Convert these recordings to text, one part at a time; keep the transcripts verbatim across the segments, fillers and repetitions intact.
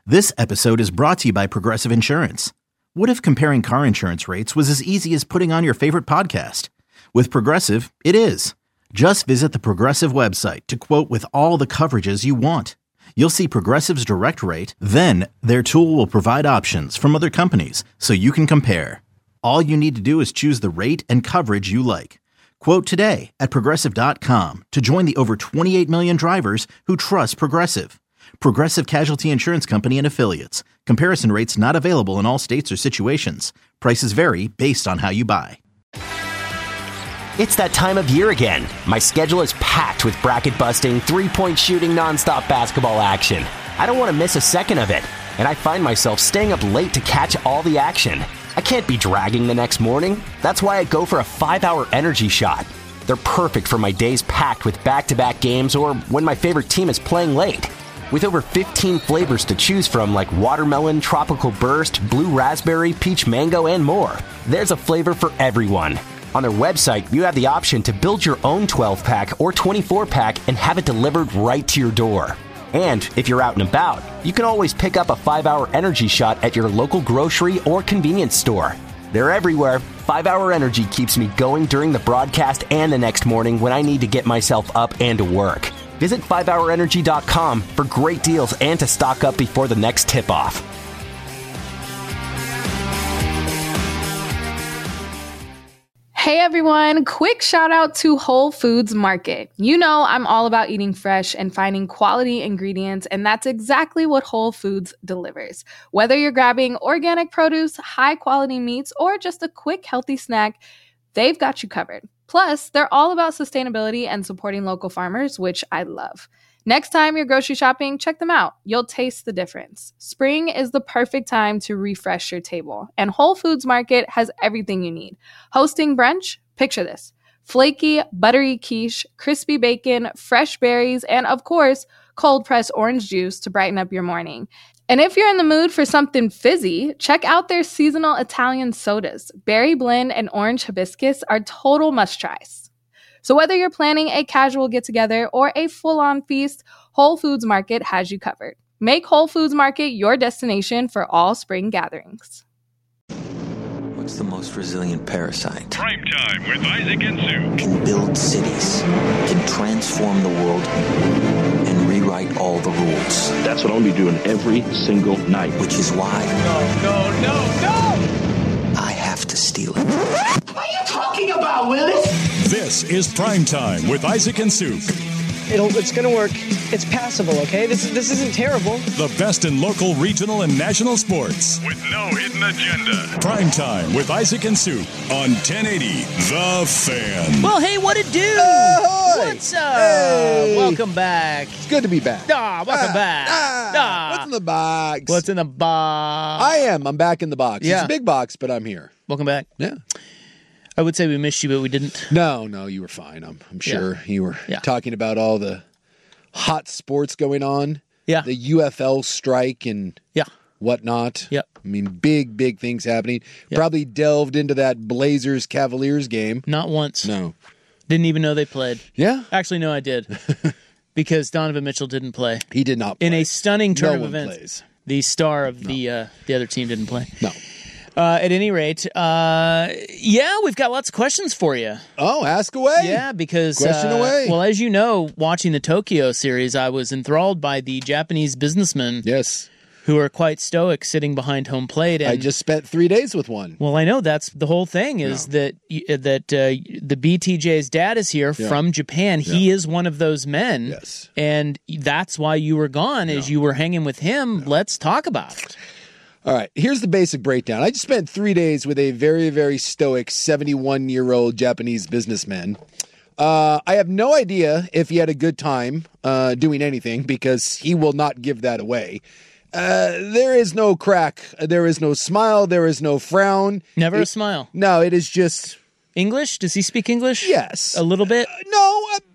This episode is brought to you by Progressive Insurance. What if comparing car insurance rates was as easy as putting on your favorite podcast? With Progressive, it is. Just visit the Progressive website to quote with all the coverages you want. You'll see Progressive's direct rate, then their tool will provide options from other companies so you can compare. All you need to do is choose the rate and coverage you like. Quote today at progressive dot com to join the over twenty-eight million drivers who trust Progressive. Progressive Casualty Insurance Company and Affiliates. Comparison rates not available in all states or situations. Prices vary based on how you buy. It's that time of year again. My schedule is packed with bracket-busting, three-point shooting, nonstop basketball action. I don't want to miss a second of it, and I find myself staying up late to catch all the action. I can't be dragging the next morning. That's why I go for a five-hour energy shot. They're perfect for my days packed with back-to-back games or when my favorite team is playing late. With over fifteen flavors to choose from like watermelon, tropical burst, blue raspberry, peach mango, and more, there's a flavor for everyone. On their website, you have the option to build your own twelve-pack or twenty-four-pack and have it delivered right to your door. And if you're out and about, you can always pick up a five-hour energy shot at your local grocery or convenience store. They're everywhere. five-hour Energy keeps me going during the broadcast and the next morning when I need to get myself up and to work. Visit five hour energy dot com for great deals and to stock up before the next tip-off. Hey everyone, quick shout out to Whole Foods Market. You know I'm all about eating fresh and finding quality ingredients, and that's exactly what Whole Foods delivers. Whether you're grabbing organic produce, high quality meats, or just a quick healthy snack, they've got you covered. Plus, they're all about sustainability and supporting local farmers, which I love. Next time you're grocery shopping, check them out. You'll taste the difference. Spring is the perfect time to refresh your table, and Whole Foods Market has everything you need. Hosting brunch? Picture this. Flaky, buttery quiche, crispy bacon, fresh berries, and of course, cold-pressed orange juice to brighten up your morning. And if you're in the mood for something fizzy, check out their seasonal Italian sodas. Berry blend and orange hibiscus are total must-tries. So whether you're planning a casual get-together or a full-on feast, Whole Foods Market has you covered. Make Whole Foods Market your destination for all spring gatherings. What's the most resilient parasite? Prime Time with Isaac and Sue. Can build cities, can transform the world, and rewrite all the rules. That's what I'll be doing every single night. Which is why... No, no, no, no! I have to steal it. What are you talking about, Willis? This is Prime Time with Isaac and Suk. It'll, it's going to work. It's passable, okay? This, this isn't terrible. The best in local, regional, and national sports. With no hidden agenda. Prime Time with Isaac and Suk on ten eighty The Fan. Well, hey, what it do? Ahoy! What's up? Hey! Welcome back. It's good to be back. Ah, welcome ah, back. Ah, ah. What's in the box? What's in the box? I am. I'm back in the box. Yeah. It's a big box, but I'm here. Welcome back. Yeah. I would say we missed you, but we didn't. No, no, you were fine. I'm, I'm sure Yeah. you were Yeah. talking about all the hot sports going on. Yeah. The U F L strike and Yeah. whatnot. Yep. I mean, big, big things happening. Yep. Probably delved into that Blazers-Cavaliers game. Not once. No. Didn't even know they played. Yeah? Actually, no, I did. Because Donovan Mitchell didn't play. He did not play. In a stunning turn no of one events. plays. The star of No. the uh, the other team didn't play. No. Uh, at any rate, uh, yeah, we've got lots of questions for you. Oh, ask away. Yeah, because Question uh, away. Well, as you know, watching the Tokyo series, I was enthralled by the Japanese businessmen Yes. who are quite stoic, sitting behind home plate. And, I just spent three days with one. well, I know that's the whole thing is No. that y- that uh, the B T J's dad is here Yeah. from Japan. He is one of those men, Yes. and that's why you were gone. As you were hanging with him, let's talk about it. All right, here's the basic breakdown. I just spent three days with a very, very stoic seventy-one-year-old Japanese businessman. Uh, I have no idea if he had a good time uh, doing anything because he will not give that away. Uh, there is no crack. There is no smile. There is no frown. Never It- a smile. No, it is just... English? Does he speak English? Yes. A little bit? Uh, no, uh,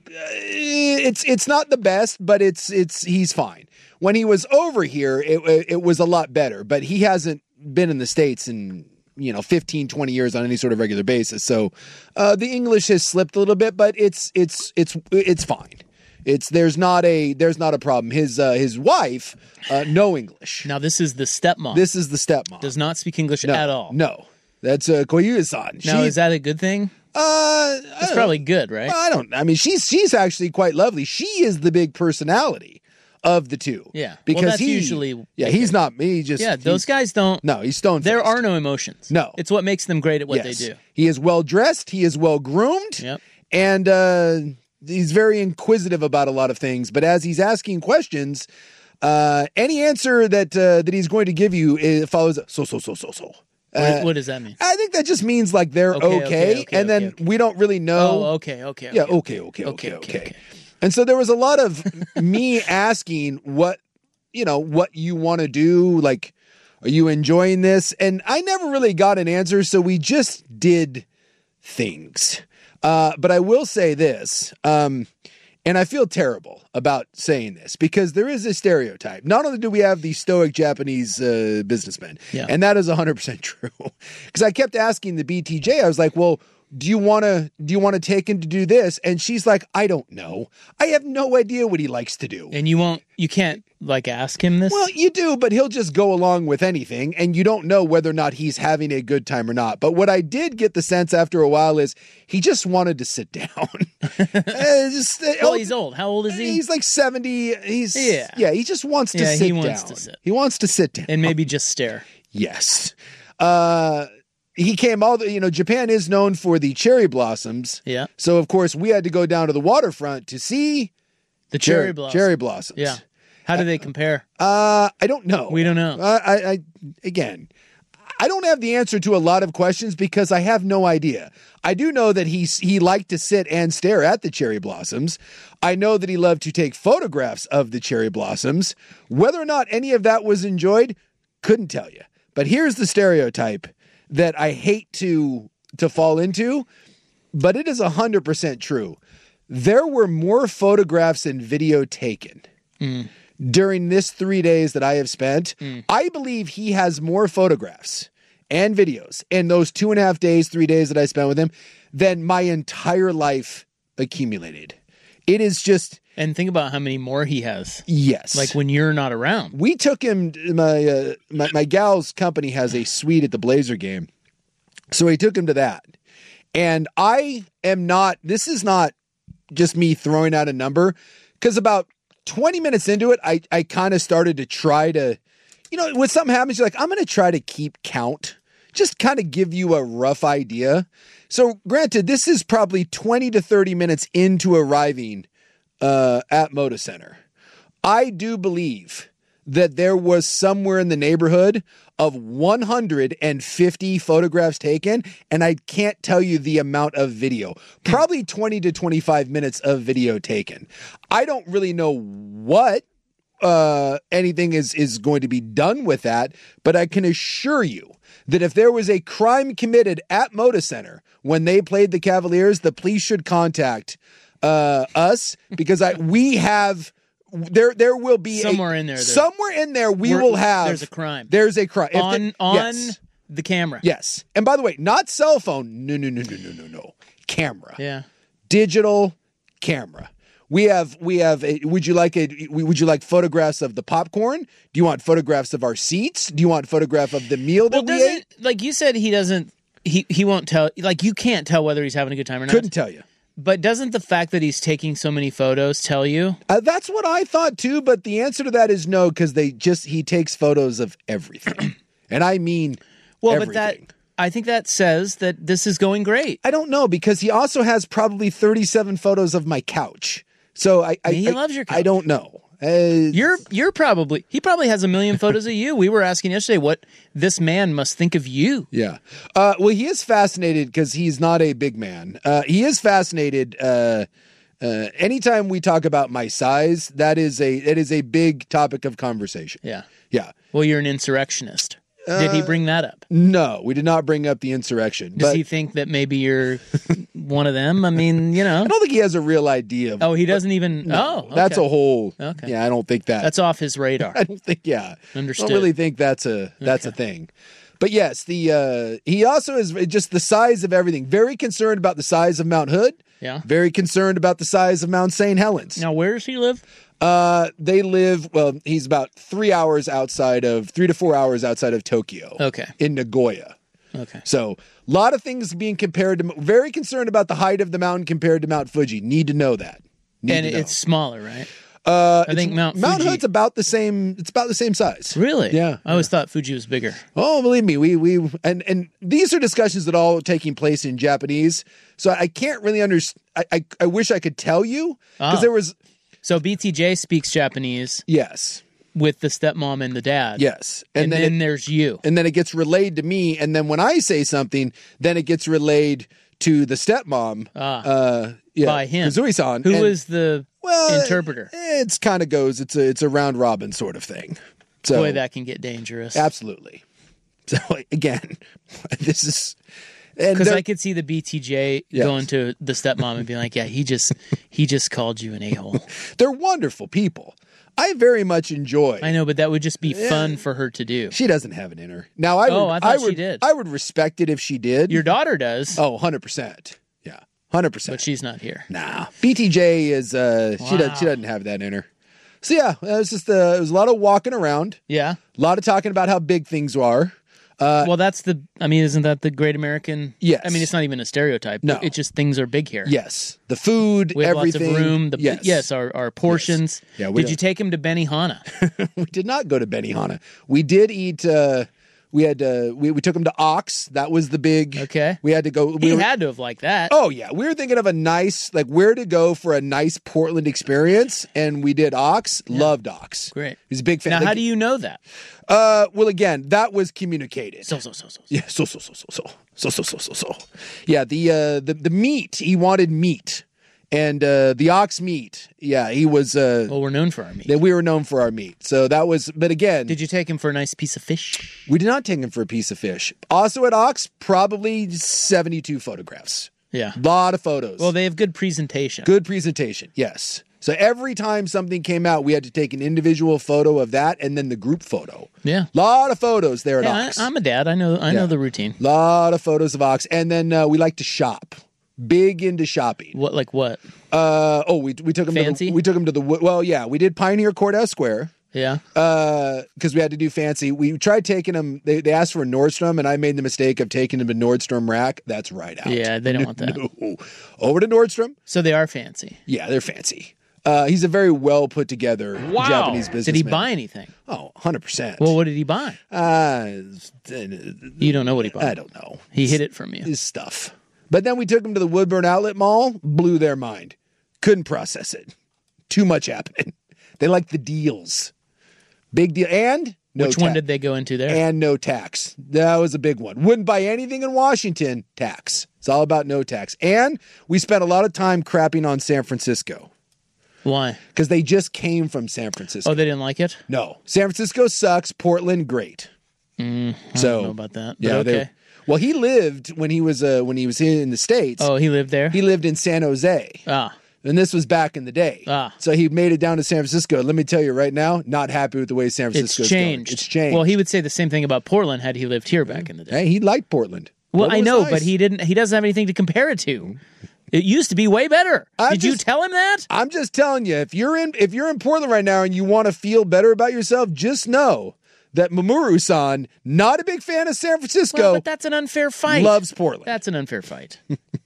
it's it's not the best, but it's it's he's fine. When he was over here, it it was a lot better, but he hasn't been in the States in, you know, fifteen, twenty years on any sort of regular basis. So uh, the English has slipped a little bit, but it's it's it's it's fine. It's there's not a there's not a problem. His uh, his wife uh, no English. Now this is the stepmom. This is the stepmom. Does not speak English no, at all. No, that's uh, Koyu-san. Now She- is that a good thing? Uh, It's probably good, right? I don't. I mean, she's she's actually quite lovely. She is the big personality of the two. Yeah, because well, that's he usually yeah he's not me. He just yeah. Those guys don't. No, he's stone. There are no emotions. No, it's what makes them great at what yes. they do. He is well dressed. He is well groomed. Yep. And uh, he's very inquisitive about a lot of things. But as he's asking questions, uh, any answer that uh, that he's going to give you is, follows so so so so so. What, Uh, what does that mean? I think that just means like they're okay, Okay, okay, okay, and then okay, we don't really know. Oh, okay, okay, Yeah, okay, okay, okay, okay, okay. And so there was a lot of me asking what, you know, what you want to do. Like, are you enjoying this? And I never really got an answer. So we just did things. Uh, but I will say this, um, and I feel terrible about saying this because there is a stereotype. Not only do we have the stoic Japanese uh, businessmen, Yeah. and that is one hundred percent true. Because I kept asking the B T J, I was like, well, do you want to do you want to take him to do this? And she's like, I don't know. I have no idea what he likes to do. And you won't, you can't like ask him this? Well, you do, but he'll just go along with anything, and you don't know whether or not he's having a good time or not. But what I did get the sense after a while is he just wanted to sit down. uh, just, uh, well, he's old. How old is he? He's like seventy. He's Yeah. yeah. He just wants to Yeah, sit he wants down. to sit. He wants to sit down and maybe just stare. Yes. Uh, he came all the, you know, Japan is known for the cherry blossoms. Yeah. So, of course, we had to go down to the waterfront to see The cherry blossoms. Cherry blossoms. Yeah. How do they compare? Uh, I don't know. We don't know. Uh, I, I, again, I don't have the answer to a lot of questions because I have no idea. I do know that he, he liked to sit and stare at the cherry blossoms. I know that he loved to take photographs of the cherry blossoms. Whether or not any of that was enjoyed, couldn't tell you. But here's the stereotype that I hate to to fall into, but it is one hundred percent true. There were more photographs and video taken Mm. during this three days that I have spent. Mm. I believe he has more photographs and videos in those two and a half days, three days that I spent with him than my entire life accumulated. It is just... And think about how many more he has. Yes. Like when you're not around. We took him, my, uh, my, my gal's company has a suite at the Blazer game. So we took him to that. And I am not, this is not just me throwing out a number, because about twenty minutes into it, I, I kind of started to try to, you know, when something happens, you're like, I'm going to try to keep count, just kind of give you a rough idea. So granted, this is probably twenty to thirty minutes into arriving uh, at Moda Center. I do believe that there was somewhere in the neighborhood of one hundred fifty photographs taken, and I can't tell you the amount of video. Probably twenty to twenty-five minutes of video taken. I don't really know what uh, anything is, is going to be done with that, but I can assure you that if there was a crime committed at Moda Center when they played the Cavaliers, the police should contact uh, us because I we have... There, there will be somewhere a, in there, there. Somewhere in there, we will have. There's a crime. There's a crime If on the, on yes. the camera. Yes, and by the way, not cell phone. No, no, no, no, no, no, no. Camera. Yeah. Digital camera. We have. We have. A, would you like a? Would you like photographs of the popcorn? Do you want photographs of our seats? Do you want photograph of the meal that well, we doesn't, ate? Like you said, he doesn't. He he won't tell. Like you can't tell whether he's having a good time or not. Couldn't tell you. But doesn't the fact that he's taking so many photos tell you? Uh, that's what I thought too, but the answer to that is no, because they just he takes photos of everything, and I mean, well, everything. but that I think that says that this is going great. I don't know because he also has probably thirty-seven photos of my couch, so I, I he I, loves your couch. I don't know. Uh, you're you're probably he probably has a million photos of you. We were asking yesterday what this man must think of you. Yeah. Uh, well, he is fascinated because he's not a big man. Uh, he is fascinated. Uh, uh, anytime we talk about my size, that is a that is a big topic of conversation. Yeah. Yeah. Well, you're an insurrectionist. Did he bring that up? No, we did not bring up the insurrection. Does but he think that maybe you're one of them? I mean, you know. I don't think he has a real idea. Of, oh, he doesn't even. No, oh, okay. That's a whole. Okay. Yeah, I don't think that. That's off his radar. I don't think. Yeah. Understood. I don't really think that's a that's okay. a thing. But yes, the uh, he also is just the size of everything. Very concerned about the size of Mount Hood. Yeah. Very concerned about the size of Mount Saint Helens. Now, where does he live? Uh, they live, well, he's about three hours outside of, three to four hours outside of Tokyo. Okay. In Nagoya. Okay. So, a lot of things being compared to, very concerned about the height of the mountain compared to Mount Fuji. Need to know that. Need and to know. it's smaller, right? Uh, I think Mount Mount Fuji- Hood's about the same, it's about the same size. Really? Yeah. I always thought Fuji was bigger. Oh, believe me, we we and and these are discussions that are all taking place in Japanese. So I can't really understand. I, I I wish I could tell you because Oh. there was So B T J speaks Japanese yes, with the stepmom and the dad. yes, And, then, it, there's you. and then it gets relayed to me, and then when I say something, then it gets relayed to the stepmom. Ah. uh, yeah, By him. Kazui-san, Who and- is the well, interpreter? It's kind of goes. It's a it's a round robin sort of thing. So Boy, that can get dangerous. absolutely. So again, this is. and Because there- I could see the B T J Yes. going to the stepmom and being like, "Yeah, he just he just called you an a hole." They're wonderful people. I very much enjoy. I know, but that would just be fun for her to do. She doesn't have it in her. Now I would, Oh, I thought she would, did. I would respect it if she did. Your daughter does, oh, one hundred percent. Yeah, one hundred percent. but she's not here. Nah. B T J is uh she Wow. does she doesn't have that in her. So yeah, it was just uh, it was a lot of walking around, Yeah. a lot of talking about how big things are. Uh, Well, that's the. I mean, isn't that the Great American? Yes. I mean, it's not even a stereotype. No. It's just things are big here. Yes, the food, We have everything. lots of room. The, yes. yes. our, our portions. Yeah, we Did you don't- take him to Benihana? we did not go to Benihana. We did eat. Uh, we had uh, we we took him to Ox. That was the big. Okay. We had to go. He we were- had to have liked that. Oh yeah, we were thinking of a nice like where to go for a nice Portland experience, and we did Ox. Loved Ox. Great. He's a big fan. Now, Like, how do you know that? Uh, well, again, that was communicated. So, so, so, so. so. Yeah, so so so so so so so so so so. Yeah, the uh the the meat. He wanted meat, and uh the ox meat. Yeah, he was. uh Well, we're known for our meat. That we were known for our meat. So that was. But again, Did you take him for a nice piece of fish? we did not take him for a piece of fish. Also at Ox, probably seventy-two photographs. Yeah. Lot of photos. Well, they have good presentation. Good presentation, yes. So every time something came out, we had to take an individual photo of that and then the group photo. Yeah. Lot of photos there at Yeah, Ox. I, I'm a dad. I know. I know Yeah. the routine. Lot of photos of Ox, and then uh, we like to shop. Big into shopping. What? Like what? Uh, oh, we we took him. Fancy? To the, we took him to the well, yeah. We did Pioneer Courthouse Square. Yeah. Uh, because we had to do fancy. We tried taking him. They, they asked for a Nordstrom, and I made the mistake of taking him to Nordstrom Rack. That's right out. Yeah, they don't want that. No. Over to Nordstrom. So they are fancy. Yeah, they're fancy. Uh, he's a very well put together Japanese businessman. Did he buy anything? Oh, one hundred percent. Well, what did he buy? Uh, You don't know what he bought. I don't know. He hid it from you. His stuff. But then we took him to the Woodburn Outlet Mall, blew their mind. Couldn't process it. Too much happening. They like the deals. Big deal. And no Which one ta- did they go into there? And no tax. That was a big one. Wouldn't buy anything in Washington, tax. It's all about no tax. And we spent a lot of time crapping on San Francisco. Why? Because they just came from San Francisco. Oh, they didn't like it? No. San Francisco sucks. Portland, great. Mm, I So, don't know about that. But Yeah, they- okay. well, he lived when he was uh, when he was in the States. Oh, he lived there? He lived in San Jose. Ah. And this was back in the day. Ah. So he made it down to San Francisco. Let me tell you right now, not happy with the way San It's Francisco's changed. going. It's changed. Well, he would say the same thing about Portland had he lived here back in the day. Hey, he liked Portland. Well, Portland I was know, nice. but he didn't. He doesn't have anything to compare it to. It used to be way better. I'm Did you just- tell him that? I'm just telling you, if you're in if you're in Portland right now and you want to feel better about yourself, just know that Mamoru-san, not a big fan of San Francisco, Well, but that's an unfair fight. loves Portland. That's an unfair fight.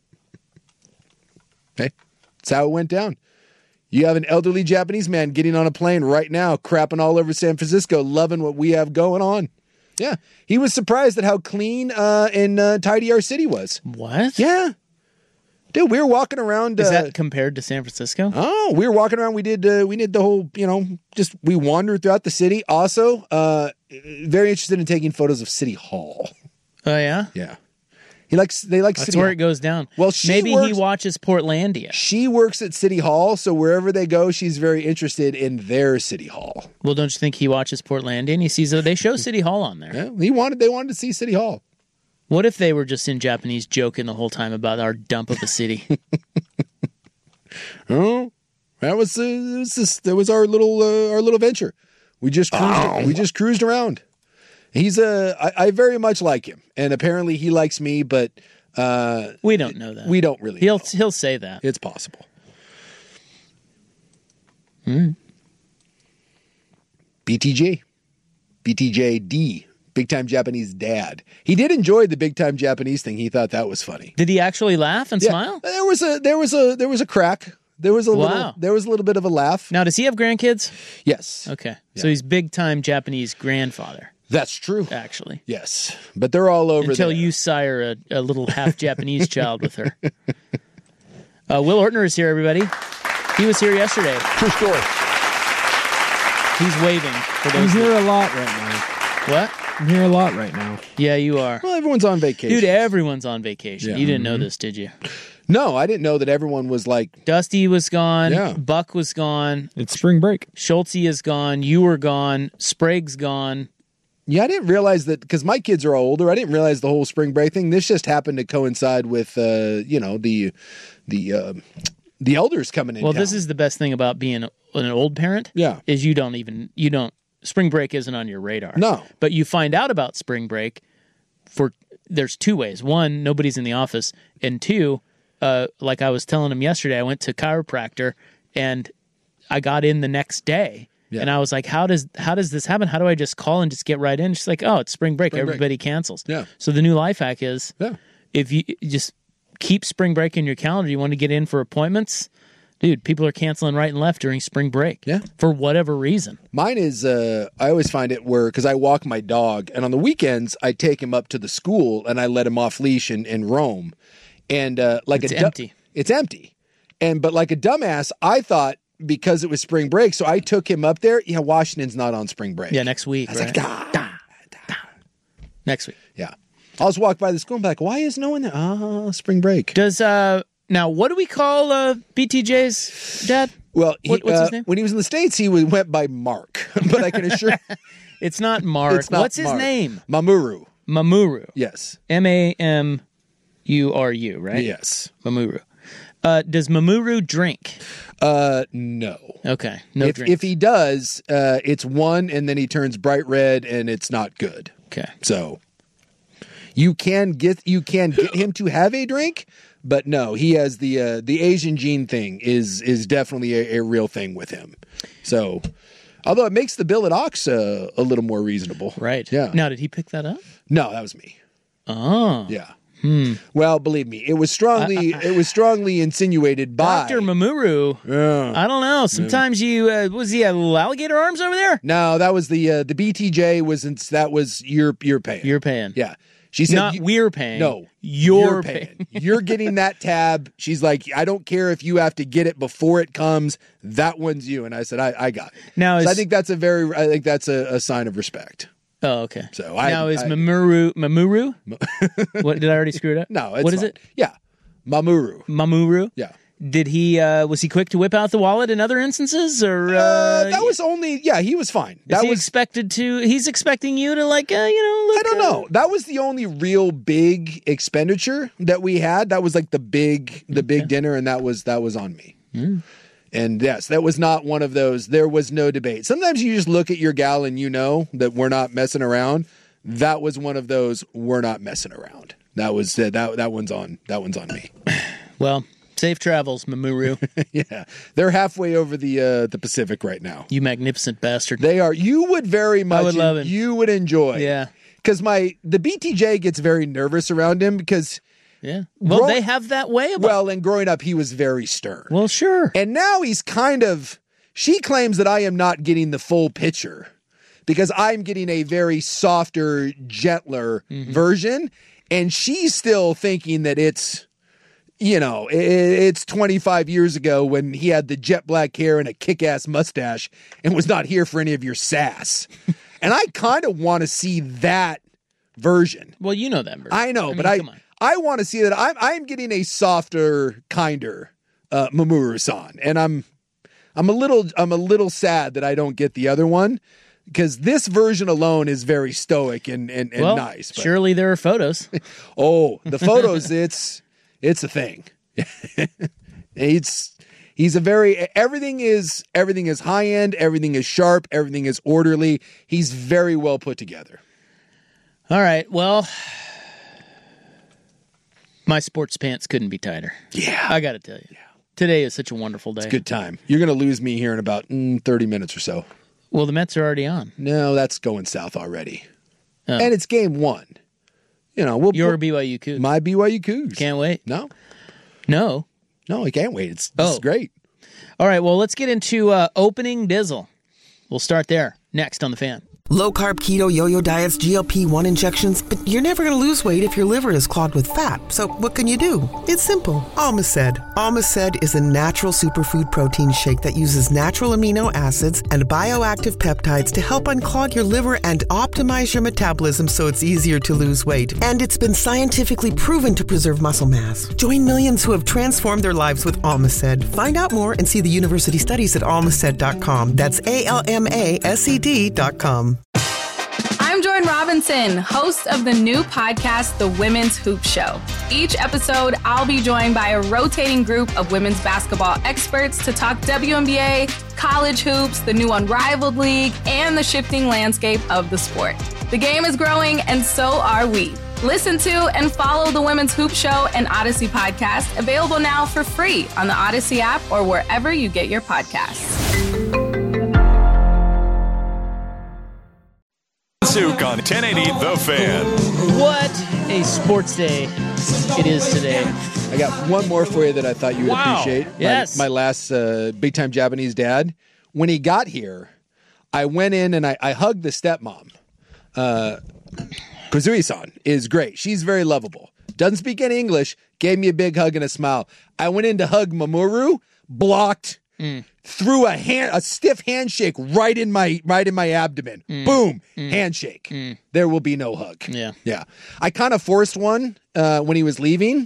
Okay, that's how it went down. You have an elderly Japanese man getting on a plane right now, crapping all over San Francisco, loving what we have going on. Yeah, he was surprised at how clean uh, and uh, tidy our city was. What? Yeah, dude, we were walking around. Is uh, that compared to San Francisco? Oh, we were walking around. We did. Uh, we did the whole. You know, just we wandered throughout the city. Also, uh, very interested in taking photos of City Hall. Oh yeah. Yeah, he likes. They like That's City where Hall. it goes down. Well, she maybe he works- watches Portlandia. She works at City Hall, so wherever they go, she's very interested in their City Hall. Well, don't you think he watches Portlandia and he sees that they show City Hall on there? Yeah, he wanted. They wanted to see City Hall. What if they were just in Japanese joking the whole time about our dump of a city? Oh, that was uh, it was this, that was our little uh, our little venture. We just cruised, Oh. we just cruised around. He's a I, I very much like him, and apparently he likes me. But Uh, we don't know that. We don't really. He'll know. he'll say that. It's possible. Hmm. B T J, B T J D, Big Time Japanese Dad. He did enjoy the Big Time Japanese thing. He thought that was funny. Did he actually laugh and Yeah. smile? There was a there was a there was a crack. There was a Wow. little there was a little bit of a laugh. Now, does he have grandkids? Yes. Okay, Yeah. so he's big time Japanese grandfather. That's true. Actually, yes, but they're all over until there. you sire a, a little half Japanese child with her. Uh, Will Ortner is here, everybody. He was here yesterday. True story. He's waving for I'm those. here that- a lot right now. What? I'm here a lot right now. Yeah, you are. Well, everyone's on vacation. Dude, everyone's on vacation. Yeah. You didn't know Mhm. this, did you? No, I didn't know that everyone was like Dusty was gone. Yeah. Buck was gone. It's spring break. Schultze is gone. You were gone. Sprague's gone. Yeah, I didn't realize that because my kids are all older. I didn't realize the whole spring break thing. This just happened to coincide with, uh, you know, the the uh, the elders coming in. Well, town. this is the best thing about being an old parent. Yeah. Is you don't even, you don't, spring break isn't on your radar. No. But you find out about spring break for, there's two ways. One, nobody's in the office. And two, uh, like I was telling him yesterday, I went to chiropractor and I got in the next day. Yeah. And I was like, how does how does this happen? How do I just call and just get right in? She's like, oh, it's spring break. Spring break. Everybody cancels. Yeah. So the new life hack is Yeah. if you you just keep spring break in your calendar, you want to get in for appointments, dude, people are canceling right and left during spring break. Yeah. For whatever reason. Mine is, uh, I always find it where, because I walk my dog, and on the weekends, I take him up to the school and I let him off leash and, and roam. And uh, like It's a du- empty. It's empty. And but like a dumbass, I thought because it was spring break, so I took him up there. Yeah, Washington's not on spring break. Yeah, next week. I was right? like, ah. Next week. Yeah. I'll just walk by the school and be like, why is no one there? Ah, spring break. Does uh now what do we call uh B T J's dad? Well, he, What- what's his uh, name? when he was in the States, he was, went by Mark. But I can assure It's not Mark. It's not What's his Mark. name? Mamuru. Mamuru. Yes. M A M U R U, right? Yes. Mamuru. Uh, does Mamuru drink? Uh, no. Okay, no if, drinks. if he does, uh, it's one, and then he turns bright red, and it's not good. Okay. So you can get you can get him to have a drink, but no, he has the uh, the Asian gene thing is is definitely a, a real thing with him. So, although it makes the bill at Ox uh, a little more reasonable, Right. Yeah. Now, did he pick that up? No, that was me. Oh. Yeah. Hmm. Well, believe me, it was strongly it was strongly insinuated by Doctor Mamuru. Yeah. I don't know. Sometimes you uh, was he a little alligator arms over there? No, that was the uh, the B T J was in, that was you're you're paying. You're paying. Yeah. She said Not you- we're paying. No, you're, paying. You're getting that tab. She's like, I don't care if you have to get it before it comes. That one's you. And I said, I, I got it. Now So is I think that's a very I think that's a, a sign of respect. oh okay. So I now is I- Mamuru Mamuru? What did I already screw it up? No, it's what is fine. it? Yeah, Mamuru. Mamuru. Yeah. Did he? Uh, was he quick to whip out the wallet in other instances, or uh, Uh, that was only yeah. He was fine. is That he was expected to? He's expecting you to like, uh, you know. Look, I don't uh, know. That was the only real big expenditure that we had. That was like the big the big dinner, and that was that was on me. Mm. And yes, that was not one of those. There was no debate. Sometimes you just look at your gal and you know that we're not messing around. That was one of those. We're not messing around. That was uh, that. That one's on. That one's on me. Well, safe travels, Mamuru. Yeah, they're halfway over the uh, the Pacific right now. You magnificent bastard. They are. You would very much. would love him. You would enjoy. Yeah. Because my the B T J gets very nervous around him because. Yeah. Well, Grow- they have that way about. Well, and growing up, he was very stern. Well, sure. And now he's kind of. She claims that I am not getting the full picture because I'm getting a very softer, gentler Mm-hmm. version. And she's still thinking that it's, you know, i- it's twenty-five years ago when he had the jet black hair and a kick ass mustache and was not here for any of your sass. And I kind of want to see that version. Well, you know that version. I know, I but mean, I come on. I want to see that I'm I'm getting a softer, kinder uh, Mamuru-san, and I'm I'm a little I'm a little sad that I don't get the other one because this version alone is very stoic and and, and well, nice. But, surely there are photos. oh, the photos, it's it's a thing. it's he's a very everything is everything is high end, everything is sharp, everything is orderly. He's very well put together. All right. Well, My sports pants couldn't be tighter. Yeah. I got to tell you. Yeah. Today is such a wonderful day. It's a good time. You're going to lose me here in about mm, thirty minutes or so. Well, the Mets are already on. No, that's going south already. Oh. And it's game one. You know, we'll, Your we'll, B Y U Cougs. My B Y U Cougs. Can't wait. No. No. No, I can't wait. It's this oh. is great. All right, well, let's get into uh, opening Dizzle. We'll start there. Next on The Fan. Low-carb, keto, yo-yo diets, G L P one injections, but you're never going to lose weight if your liver is clogged with fat. So what can you do? It's simple. Almaced. Almaced is a natural superfood protein shake that uses natural amino acids and bioactive peptides to help unclog your liver and optimize your metabolism so it's easier to lose weight. And it's been scientifically proven to preserve muscle mass. Join millions who have transformed their lives with Almaced. Find out more and see the university studies at almaced dot com. That's A L M A S E D dot com. I'm Jordan Robinson, host of the new podcast, The Women's Hoop Show. Each episode, I'll be joined by a rotating group of women's basketball experts to talk W N B A, college hoops, the new Unrivaled League, and the shifting landscape of the sport. The game is growing, and so are we. Listen to and follow The Women's Hoop Show and Odyssey podcast, available now for free on the Odyssey app or wherever you get your podcasts. Suk on ten eighty The Fan. What a sports day it is today. I got one more for you that I thought you would wow. appreciate. Yes. My, my last uh, big-time Japanese dad. When he got here, I went in and I, I hugged the stepmom. Uh, Kazui-san is great. She's very lovable. Doesn't speak any English. Gave me a big hug and a smile. I went in to hug Mamoru. Blocked. Mm. Threw a hand, a stiff handshake right in my right in my abdomen. Mm. Boom, mm. handshake. Mm. There will be no hug. Yeah, yeah. I kind of forced one uh, when he was leaving,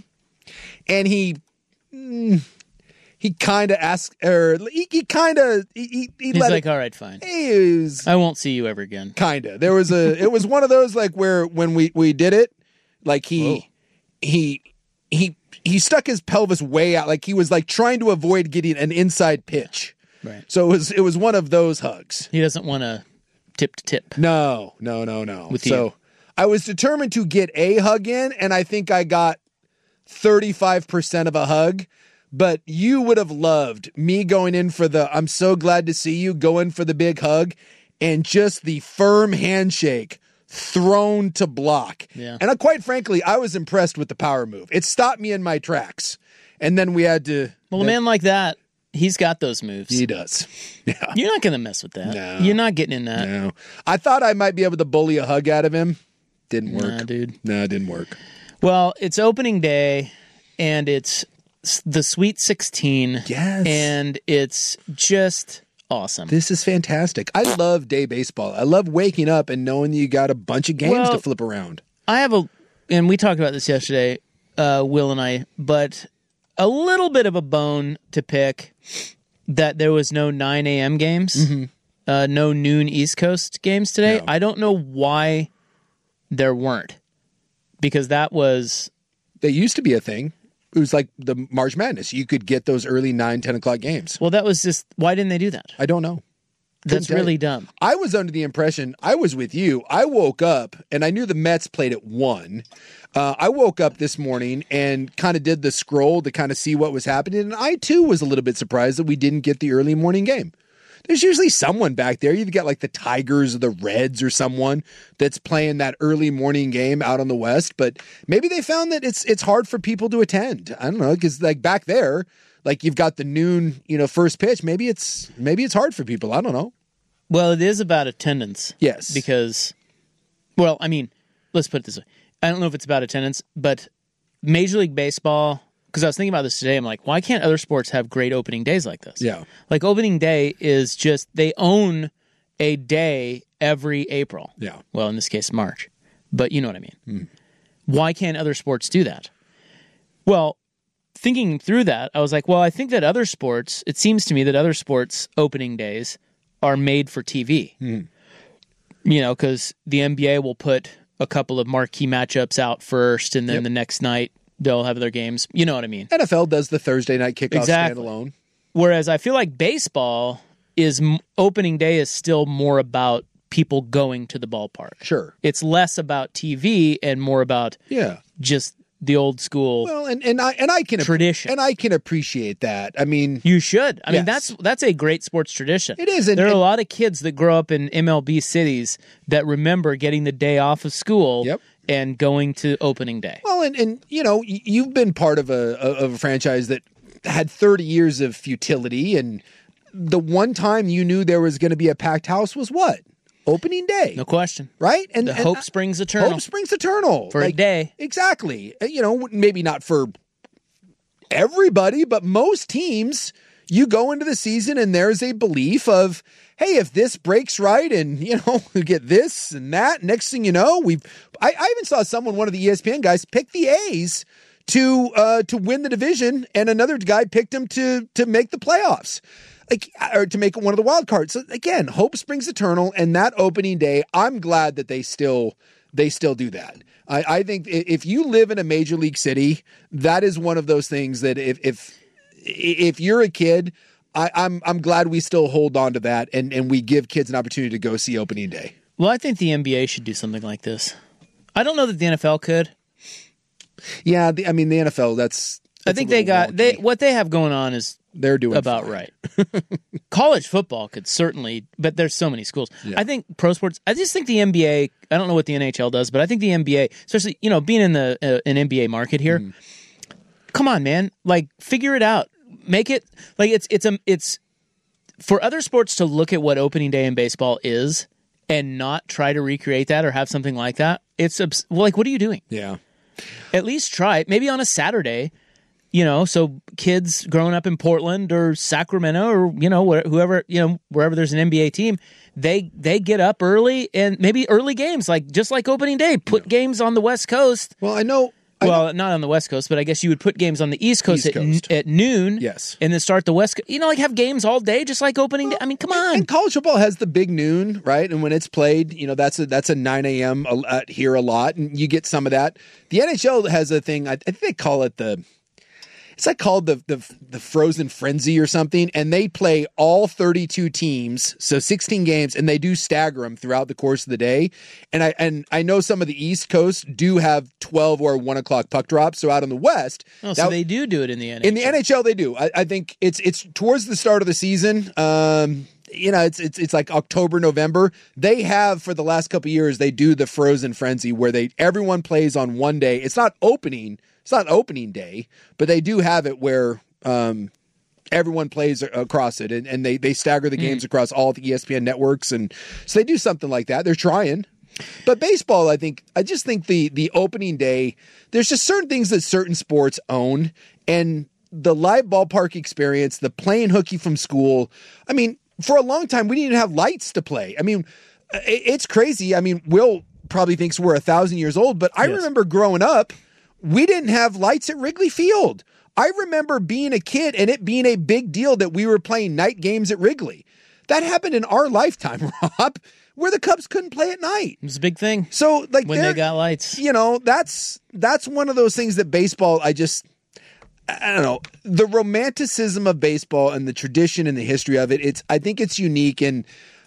and he mm, he kind of asked, or he, he kind of he, he, he he's let like, it, all right, fine. He was, I won't see you ever again. Kinda. There was a. It was one of those like where when we we did it, like he Whoa. he he. He stuck his pelvis way out, like he was like trying to avoid getting an inside pitch. Right. So it was it was one of those hugs. He doesn't want to tip to tip. No, no, no, no. With so you. I was determined to get a hug in, and I think I got thirty-five percent of a hug. But you would have loved me going in for the I'm so glad to see you, going for the big hug, and just the firm handshake. Thrown to block. Yeah. And I, quite frankly, I was impressed with the power move. It stopped me in my tracks. And then we had to... Well, a man like that, he's got those moves. He does. Yeah. You're not going to mess with that. No. You're not getting in that. No. I thought I might be able to bully a hug out of him. Didn't work. Nah, dude. No, it didn't work. Well, it's opening day, and it's the Sweet sixteen. Yes. And it's just... awesome. This is fantastic. I love day baseball. I love waking up and knowing you got a bunch of games well, to flip around. I have a, and we talked about this yesterday, uh, Will and I, but a little bit of a bone to pick that there was no nine a.m. games, mm-hmm. uh, no noon East Coast games today. No. I don't know why there weren't, because that was... They used to be a thing. It was like the March Madness. You could get those early nine, ten o'clock games. Well, that was just, why didn't they do that? I don't know. That's really you. dumb. I was under the impression, I was with you. I woke up and I knew the Mets played at one. Uh, I woke up this morning and kind of did the scroll to kind of see what was happening. And I too was a little bit surprised that we didn't get the early morning game. There's usually someone back there. You've got like the Tigers or the Reds or someone that's playing that early morning game out on the West. But maybe they found that it's it's hard for people to attend. I don't know, because like back there, like you've got the noon, you know, first pitch. Maybe it's maybe it's hard for people. I don't know. Well, it is about attendance. Yes. Because, well, I mean, let's put it this way. I don't know if it's about attendance, but Major League Baseball... Because I was thinking about this today, I'm like, why can't other sports have great opening days like this? Yeah. Like opening day is just, they own a day every April. Yeah. Well, in this case, March. But you know what I mean. Mm. Why can't other sports do that? Well, thinking through that, I was like, well, I think that other sports, it seems to me that other sports' opening days are made for T V. Mm. You know, because the N B A will put a couple of marquee matchups out first, and then yep. the next night, they'll have their games. You know what I mean? N F L does the Thursday night kickoff exactly. standalone. Whereas I feel like baseball is opening day is still more about people going to the ballpark. Sure. It's less about T V and more about yeah. just the old school. Well, and, and I and I can tradition, and I can appreciate that. I mean, you should. I yes. mean, that's that's a great sports tradition. It is. And, there are and, a lot of kids that grow up in M L B cities that remember getting the day off of school yep. and going to opening day. Well, and, and you know, you've been part of a of a franchise that had thirty years of futility, and the one time you knew there was going to be a packed house was what? Opening day. No question. Right? And the and, hope springs eternal. Hope springs eternal. For like, a day. Exactly. You know, maybe not for everybody, but most teams, you go into the season and there's a belief of, hey, if this breaks right and, you know, we get this and that, next thing you know, we've, I, I even saw someone, one of the E S P N guys, pick the A's to, uh, to win the division, and another guy picked them to, to make the playoffs. Like, or to make one of the wild cards. So again, hope springs eternal, and that opening day, I'm glad that they still they still do that. I, I think if you live in a major league city, that is one of those things that if if if you're a kid, I, I'm I'm glad we still hold on to that, and, and we give kids an opportunity to go see opening day. Well, I think the N B A should do something like this. I don't know that the N F L could. Yeah, the, I mean the N F L. That's, that's I think they got wonky. they what they have going on is. They're doing about fine. Right. College football could certainly, but there's so many schools. Yeah. I think pro sports, I just think the N B A, I don't know what the N H L does, but I think the N B A, especially, you know, being in the uh, an N B A market here, mm. come on, man, like figure it out. Make it like it's, it's, a, it's for other sports to look at what opening day in baseball is and not try to recreate that or have something like that. It's well, like, what are you doing? Yeah. At least try it. Maybe on a Saturday. You know, so kids growing up in Portland or Sacramento or, you know, whoever, you know, wherever there's an N B A team, they they get up early and maybe early games, like just like opening day, put yeah. games on the West Coast. Well, I know. I well, know. not on the West Coast, but I guess you would put games on the East Coast, East at, Coast. N- at noon. Yes. And then start the West Coast. You know, like have games all day, just like opening well, day. I mean, come on. And college football has the big noon, right? And when it's played, you know, that's a, that's a nine a.m. here a lot, and you get some of that. The N H L has a thing, I, I think they call it the... It's like called the, the the Frozen Frenzy or something, and they play all thirty-two teams, so sixteen games, and they do stagger them throughout the course of the day. And I and I know some of the East Coast do have twelve or one o'clock puck drops. So out in the West, oh, so that, they do do it in the N H L. In the N H L, they do. I, I think it's it's towards the start of the season. Um, you know, it's it's it's like October, November. They have for the last couple of years, they do the Frozen Frenzy where they everyone plays on one day. It's not opening. It's not opening day, but they do have it where um, everyone plays across it, and, and they, they stagger the games mm. across all the E S P N networks, and so they do something like that. They're trying. But baseball, I think, I just think the the opening day, there's just certain things that certain sports own, and the live ballpark experience, the playing hooky from school. I mean, for a long time, we didn't even have lights to play. I mean, it, it's crazy. I mean, Will probably thinks we're a thousand years old, but I yes. remember growing up, we didn't have lights at Wrigley Field. I remember being a kid and it being a big deal that we were playing night games at Wrigley. That happened in our lifetime, Rob, where the Cubs couldn't play at night. It was a big thing. So, like, when they got lights, you know, that's that's one of those things that baseball, I just, I don't know, the romanticism of baseball and the tradition and the history of it. It's, I think it's unique, and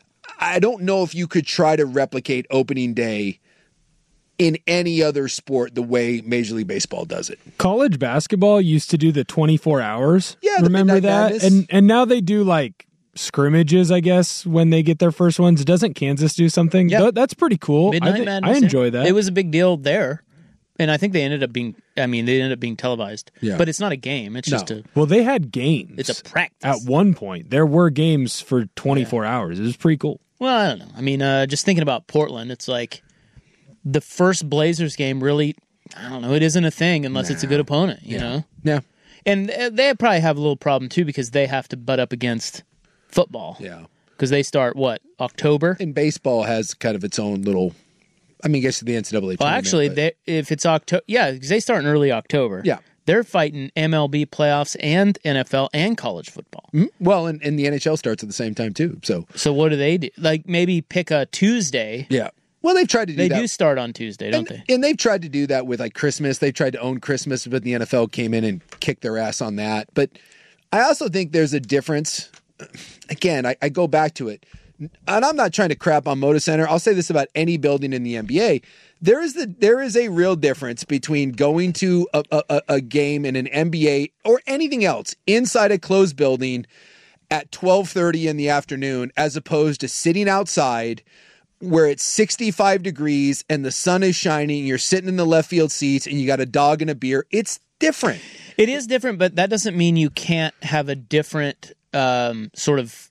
I don't know if you could try to replicate opening day in any other sport the way Major League Baseball does it. College basketball used to do the twenty-four hours. Yeah, remember that? Madness. And and now they do like scrimmages, I guess, when they get their first ones. Doesn't Kansas do something? Yeah. Th- that's pretty cool. Midnight I, th- Madness, I enjoy yeah. that. It was a big deal there. And I think they ended up being, I mean, they ended up being televised. Yeah. But it's not a game. It's no. just a... Well, they had games. It's a practice. At one point, there were games for twenty-four yeah. hours. It was pretty cool. Well, I don't know. I mean, uh, just thinking about Portland, it's like the first Blazers game really, I don't know, it isn't a thing unless nah. it's a good opponent, you yeah. know? Yeah. And they probably have a little problem, too, because they have to butt up against football. Yeah. Because they start, what, October? And baseball has kind of its own little, I mean, I guess the N C double A Well, actually, they, if it's October, yeah, because they start in early October. Yeah. They're fighting M L B playoffs and N F L and college football. Mm-hmm. Well, and, and the N H L starts at the same time, too. So, so what do they do? Like, maybe pick a Tuesday. Yeah. Well, they've tried to do they that. They do start on Tuesday, don't and, they? And they've tried to do that with, like, Christmas. They've tried to own Christmas, but the N F L came in and kicked their ass on that. But I also think there's a difference. Again, I, I go back to it. and I'm not trying to crap on Moda Center. I'll say this about any building in the N B A. There is the there is a real difference between going to a, a, a game in an N B A or anything else inside a closed building at twelve thirty in the afternoon as opposed to sitting outside where it's sixty-five degrees and the sun is shining, you're sitting in the left field seats and you got a dog and a beer. It's different. It is different, but that doesn't mean you can't have a different um, sort of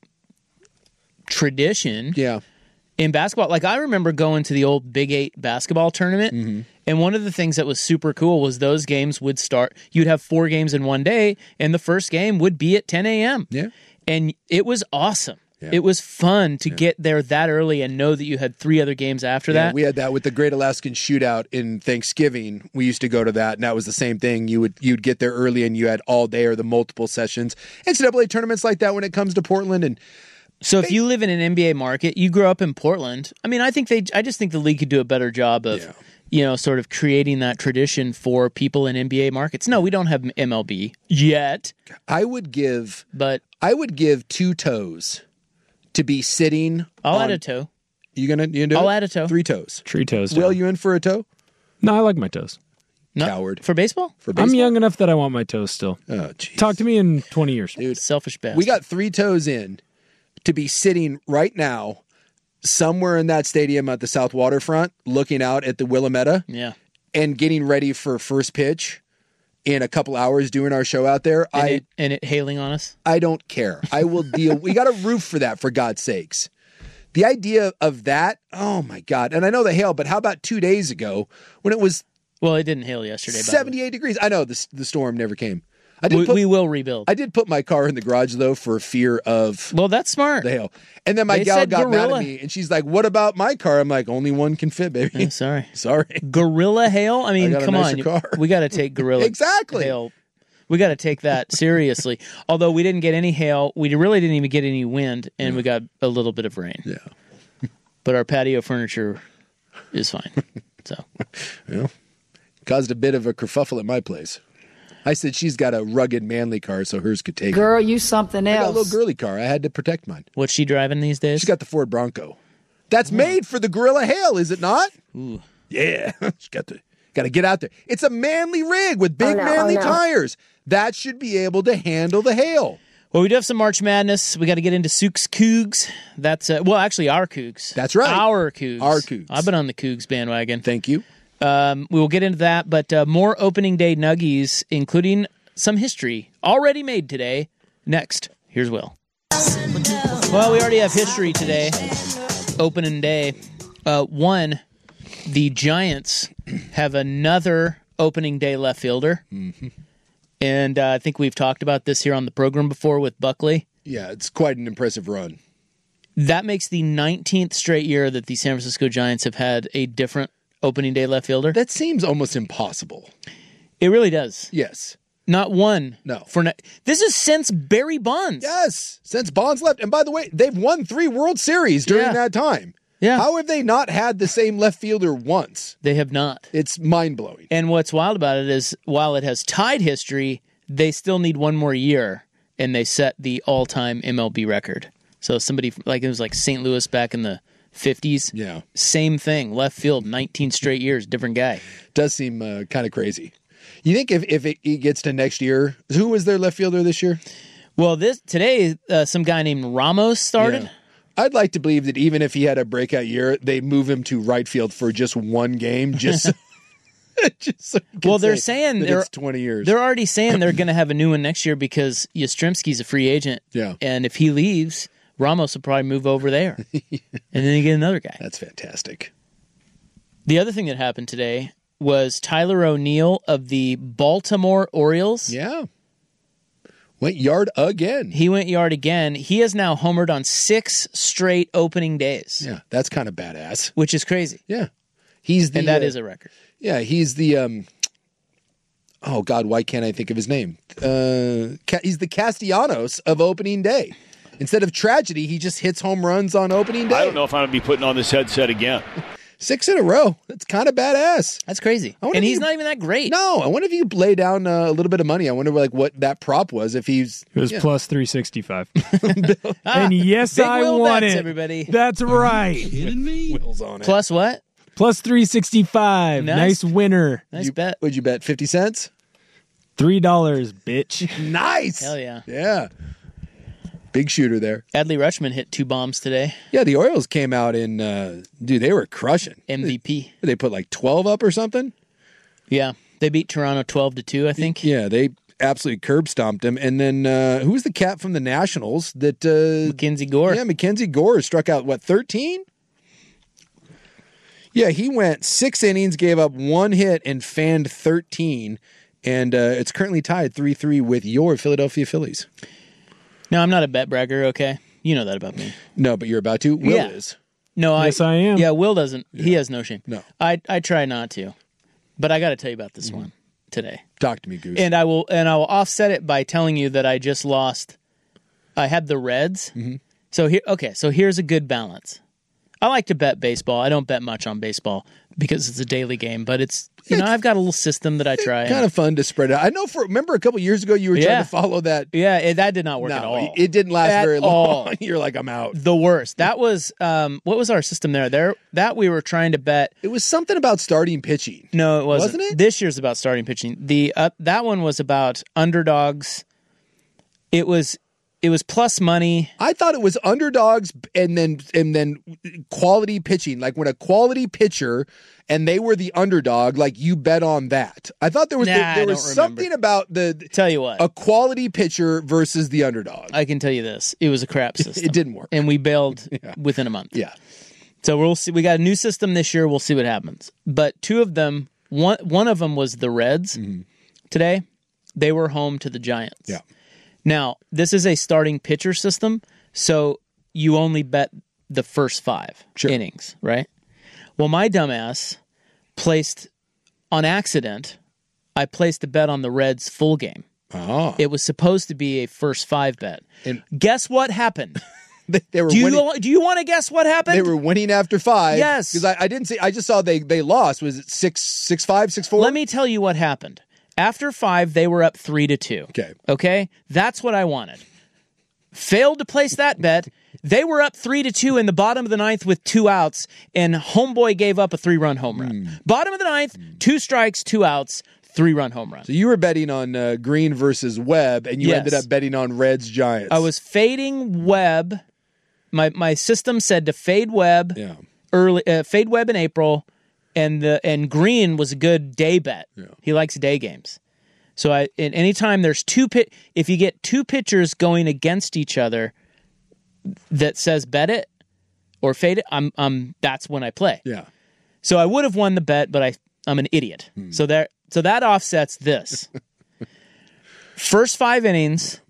tradition. Yeah. In basketball, like I remember going to the old Big Eight basketball tournament, mm-hmm. and one of the things that was super cool was those games would start, you'd have four games in one day, and the first game would be at ten a.m. Yeah. And it was awesome. Yeah. It was fun to yeah. get there that early and know that you had three other games after yeah, that. We had that with the Great Alaskan Shootout in Thanksgiving. We used to go to that, and that was the same thing. You would you'd get there early, and you had all day or the multiple sessions. N C double A tournaments like that when it comes to Portland. And so if you live in an N B A market, you grow up in Portland. I mean, I think they. I just think the league could do a better job of, yeah. you know, sort of creating that tradition for people in N B A markets. No, we don't have M L B yet. I would give, but I would give two toes to be sitting. I'll on, add a toe. You gonna? You gonna do I'll it? add a toe. Three toes. Three toes. Will, you in for a toe? No, I like my toes. No, Coward. For baseball? For baseball? I'm young enough that I want my toes still. Oh, jeez. Talk to me in twenty years. Dude, selfish bastard. We got three toes in to be sitting right now somewhere in that stadium at the South Waterfront looking out at the Willamette yeah. and getting ready for first pitch in a couple hours doing our show out there. And I it, and it hailing on us? I don't care. I will deal. We got a roof for that, for God's sakes. The idea of that, oh my God. And I know the hail, but how about two days ago when it was Well, it didn't hail yesterday. seventy-eight degrees. I know the, the storm never came. I did we, put, we will rebuild. I did put my car in the garage, though, for fear of well, that's smart. the hail. And then my They gal said got gorilla. mad at me, and she's like, what about my car? I'm like, only one can fit, baby. Oh, sorry. Sorry. Gorilla hail? I mean, I got a come nicer on. You- car. We got to take gorilla Exactly. hail. We got to take that seriously. Although we didn't get any hail, we really didn't even get any wind, and we got a little bit of rain. Yeah. But our patio furniture is fine. So, Well, caused a bit of a kerfuffle at my place. I said she's got a rugged, manly car, so hers could take Girl, her. you something I got a else. little girly car. I had to protect mine. what's she driving these days? She's got the Ford Bronco. That's made for the Gorilla Hail, is it not? Ooh. Yeah. She's got to, got to get out there. It's a manly rig with big Oh, no, manly oh, no. tires. That should be able to handle the hail. Well, we do have some March Madness. We got to get into Sook's Cougs. That's, uh, well, actually, our Cougs. That's right. Our Cougs. Our Cougs. I've been on the Cougs bandwagon. Thank you. Um, we will get into that, but uh, more opening day nuggies, including some history already made today. Next, here's Will. Well, we already have history today. Opening day. Uh, one, the Giants have another opening day left fielder. Mm-hmm. And uh, I think we've talked about this here on the program before with Buckley. Yeah, it's quite an impressive run. That makes the nineteenth straight year that the San Francisco Giants have had a different opening day left fielder. That seems almost impossible. It really does. Yes. Not one. No. For ne- this is since Barry Bonds. Yes. Since Bonds left. And by the way, they've won three World Series during Yeah. that time. Yeah. How have they not had the same left fielder once? They have not. It's mind-blowing. And what's wild about it is while it has tied history, they still need one more year, and they set the all-time M L B record. So somebody, like it was like Saint Louis back in the fifties. Yeah. Same thing. Left field, nineteen straight years, different guy. Does seem uh, kind of crazy. You think if, if it, it gets to next year, who was their left fielder this year? Well, this today, uh, some guy named Ramos started. Yeah. I'd like to believe that even if he had a breakout year, they move him to right field for just one game, just so, just so he can Well, they're say saying that they're it's twenty years. They're already saying they're going to have a new one next year because Yastrzemski's a free agent. Yeah. And if he leaves, Ramos will probably move over there. And then you get another guy. That's fantastic. The other thing that happened today was Tyler O'Neill of the Baltimore Orioles. Yeah. Went yard again. He went yard again. He has now homered on six straight opening days. Yeah, that's kind of badass. Which is crazy. Yeah. He's the And that uh, is a record. Yeah, he's the um oh God, why can't I think of his name? Uh, he's the Castellanos of opening day. Instead of tragedy, he just hits home runs on opening day. I don't know if I'm going to be putting on this headset again. Six in a row. That's kind of badass. That's crazy. And he's you, not even that great. No, I wonder if you lay down uh, a little bit of money. I wonder like what that prop was. If he's it was yeah. plus three sixty-five. ah, and yes, Big I Will won bets, it. Everybody. That's right. kidding me? Will's on it. Plus what? Plus three sixty-five. Nice. Nice winner. Nice you, bet. Would you bet fifty cents? Three dollars, bitch. Nice. Hell yeah. Yeah. Big shooter there. Adley Rutschman hit two bombs today. Yeah, the Orioles came out in, uh, dude, they were crushing. M V P. They, they put like twelve up or something. Yeah. They beat Toronto twelve to two, I think. Yeah, they absolutely curb stomped him. And then uh, who was the cat from the Nationals that uh, Mackenzie Gore. Yeah, Mackenzie Gore struck out what, thirteen? Yeah, he went six innings, gave up one hit, and fanned thirteen. And uh, it's currently tied three three with your Philadelphia Phillies. No, I'm not a bet bragger, okay? You know that about me. No, but you're about to. Will Yeah. is. No, Yes, I, I am. Yeah, Will doesn't. Yeah. He has no shame. No. I I try not to. But I got to tell you about this one today. Talk to me, Goose. And I will and I will offset it by telling you that I just lost. I had the Reds. Mm-hmm. So here okay, so here's a good balance. I like to bet baseball. I don't bet much on baseball because it's a daily game, but it's you know, I've got a little system that I try. Kind of fun to spread out. I know for remember a couple years ago you were Yeah. trying to follow that. Yeah, it, that did not work No, at all. it didn't last At very long. all. You're like, I'm out. The worst. That was um what was our system there? There that we were trying to bet. It was something about starting pitching. No, it wasn't. Wasn't it? This year's about starting pitching. The uh, that one was about underdogs. It was it was plus money. I thought it was underdogs and then and then quality pitching. Like when a quality pitcher and they were the underdog, like you bet on that. I thought there was Nah, the, I there don't was remember. something about the Tell you what, a quality pitcher versus the underdog. I can tell you this: it was a crap system. It didn't work, and we bailed Yeah. within a month. Yeah. So we'll see. We got a new system this year. We'll see what happens. But two of them, one one of them was the Reds. Mm-hmm. Today, they were home to the Giants. Yeah. Now, this is a starting pitcher system, so you only bet the first five Sure. innings, right? Well, my dumbass placed, on accident, I placed a bet on the Reds full game. Oh. It was supposed to be a first five bet. And guess what happened? they, they were Do you, winning. do you want to guess what happened? They were winning after five. Yes. Because I, I didn't see. I just saw they they lost. Was it six six five six four? Let me tell you what happened. After five, they were up three to two. Okay. Okay? That's what I wanted. Failed to place that bet. They were up three to two in the bottom of the ninth with two outs, and homeboy gave up a three-run home run. Mm. Bottom of the ninth, two strikes, two outs, three-run home run. So you were betting on uh, Green versus Webb, and you Yes. ended up betting on Reds Giants. I was fading Webb. My my system said to fade Webb Yeah. early, uh, fade Webb in April, and the and Green was a good day bet. Yeah. He likes day games. So I, and anytime there's two pit, if you get two pitchers going against each other, that says bet it or fade it, I'm I'm that's when I play. Yeah. So I would have won the bet, but I I'm an idiot. Hmm. So there so that offsets this. First five innings,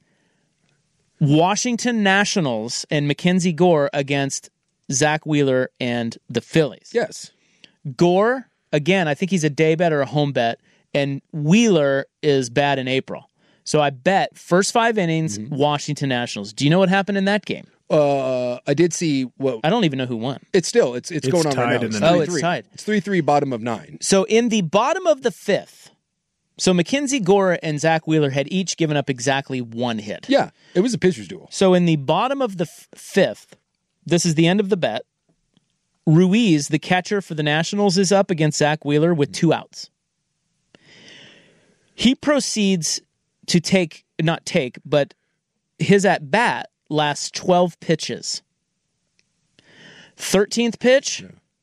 Washington Nationals and Mackenzie Gore against Zach Wheeler and the Phillies. Yes. Gore, again, I think he's a day bet or a home bet, and Wheeler is bad in April. So I bet first five innings, Mm-hmm. Washington Nationals. Do you know what happened in that game? Uh, I did see what I don't even know who won. it's still it's it's, It's going on tied right now. in the three ninth. Oh, it's three. tied. It's three three, bottom of nine. So in the bottom of the fifth, so Mackenzie Gore and Zach Wheeler had each given up exactly one hit. Yeah, it was a pitcher's duel. So in the bottom of the f- fifth, this is the end of the bet. Ruiz, the catcher for the Nationals, is up against Zach Wheeler with two outs. He proceeds to take, not take, but his at bat lasts twelve pitches. thirteenth pitch,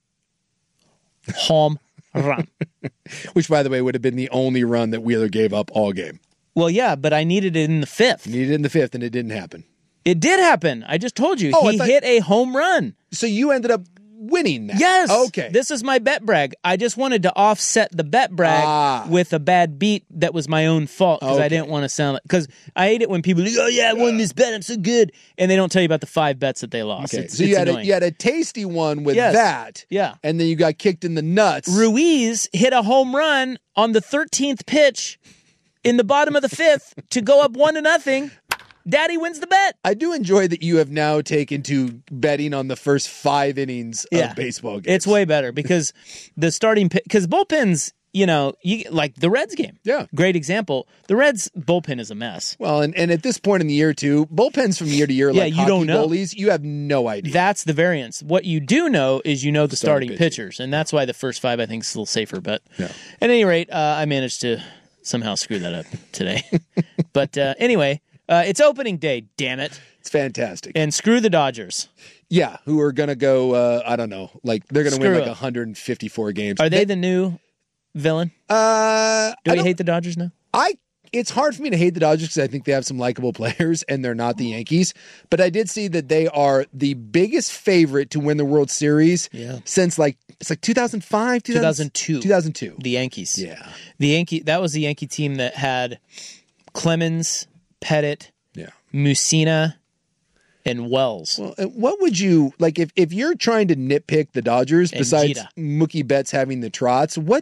home run. Which, by the way, would have been the only run that Wheeler gave up all game. Well, yeah, but I needed it in the fifth. Needed it in the fifth, and it didn't happen. It did happen. I just told you. Oh, I he thought- hit a home run. So you ended up winning that. Yes. Okay. This is my bet brag. I just wanted to offset the bet brag Ah. with a bad beat that was my own fault because I Okay. didn't want to sound like. Because I hate it when people, oh, yeah, I won this bet. I'm so good. And they don't tell you about the five bets that they lost. Okay. It's, so you it's had a, annoying. you had a tasty one with Yes. that. Yeah. And then you got kicked in the nuts. Ruiz hit a home run on the thirteenth pitch in the bottom of the fifth to go up one to nothing. Daddy wins the bet. I do enjoy that you have now taken to betting on the first five innings Yeah. of baseball games. It's way better because the starting because bullpens, you know, you like the Reds game. Yeah. Great example. The Reds bullpen is a mess. Well, and, and at this point in the year, too, bullpens from year to year, Yeah, like you hockey don't know. goalies, you have no idea. That's the variance. What you do know is you know the Starting starting pitchers, and that's why the first five I think is a little safer. But Yeah. at any rate, uh, I managed to somehow screw that up today. But uh, anyway, uh, it's opening day. Damn it! It's fantastic. And screw the Dodgers. Yeah, who are going to go, uh, I don't know, like they're going to win Screw like it. one hundred fifty-four games. Are they the new villain? Uh, Do I we don't- hate the Dodgers now? I it's hard for me to hate the Dodgers because I think they have some likable players and they're not the Yankees. But I did see that they are the biggest favorite to win the World Series Yeah. since like it's like two thousand five, two thousand two. two thousand two. The Yankees. Yeah. The Yankee that was the Yankee team that had Clemens, Pettit, Yeah. Mussina, and Wells. Well, uh, what would you like if if you're trying to nitpick the Dodgers And besides Jeter. Mookie Betts having the trots? What?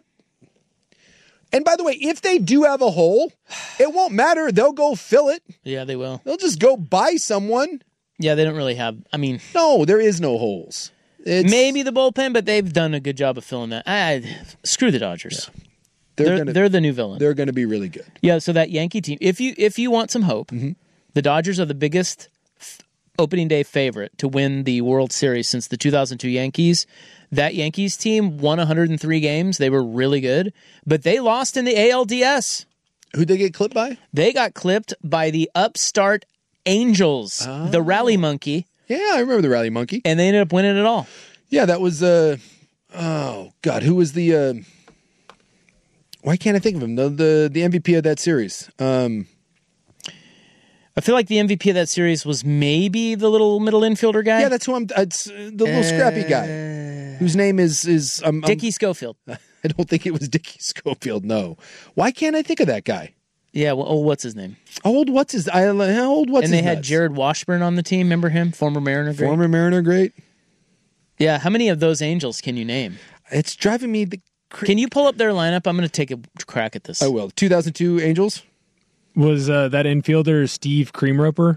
And by the way, if they do have a hole, it won't matter. They'll go fill it. Yeah, they will. They'll just go buy someone. Yeah, they don't really have. I mean, No, there is no holes. It's, maybe the bullpen, but they've done a good job of filling that. I, screw the Dodgers. they're, They're gonna they're the new villain. they're gonna be really good. Yeah, so that Yankee team. If you if you want some hope, Mm-hmm. the Dodgers are the biggest f- opening day favorite to win the World Series since the two thousand two Yankees. That Yankees team won one hundred three games. They were really good, but they lost in the A L D S. Who'd they get clipped by? They got clipped by the upstart Angels, the Rally Monkey, Yeah, I remember the Rally Monkey. and they ended up winning it all. Yeah, that was uh oh god, who was the uh why can't I think of him? The the, the M V P of that series. Um I feel like the M V P of that series was maybe the little middle infielder guy. Yeah, that's who I'm it's uh, the little scrappy guy. Whose name is is um, um, Dickie Schofield. I don't think it was Dickie Schofield, no. Why can't I think of that guy? Yeah, well, oh, what's his name? How old what's his I how old what's and they his had nuts? Jared Washburn on the team. Remember him? Former Mariner great. Former Mariner great. Yeah, how many of those Angels can you name? It's driving me the cra- Can you pull up their lineup? I'm going to take a crack at this. I will. two thousand two Angels? Was uh, that infielder Steve Creamroper?